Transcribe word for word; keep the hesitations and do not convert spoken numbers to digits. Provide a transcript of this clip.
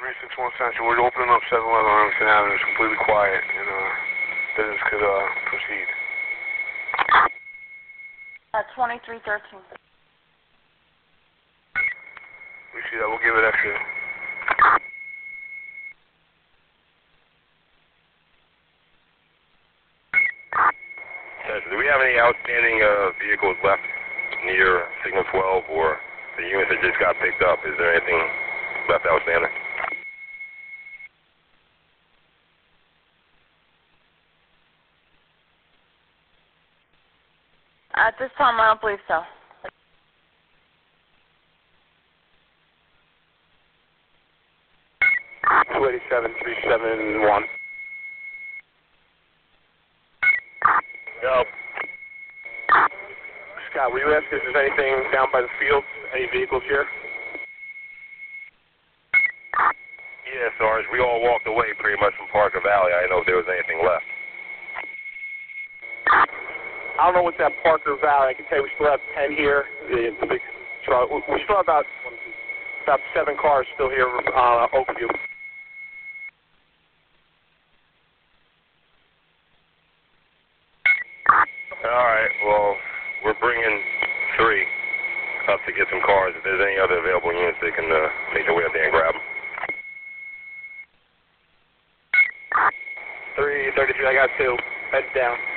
three six one Central. We're opening up seven eleven on Emerson Avenue. It's completely quiet, and uh, business could uh, proceed. Uh, twenty-three thirteen. We see that. We'll give it extra. Do we have any outstanding uh, vehicles left near Signal twelve or the units that just got picked up? Is there anything left outstanding? At this time, I don't believe so. two eighty-seven three seven one. Yo. Scott, were you asking if there's anything down by the field? Any vehicles here? Yeah, Sarge, we all walked away pretty much from Parker Valley. I didn't know if there was anything left. I don't know what's at Parker Valley. I can tell you we still have ten here. The, the big truck. We still have about about seven cars still here on uh, Oakview. All right, well, we're bringing three up to get some cars. If there's any other available units, they can uh, make their way up there and grab them. three thirty-three, I got two. Heads down.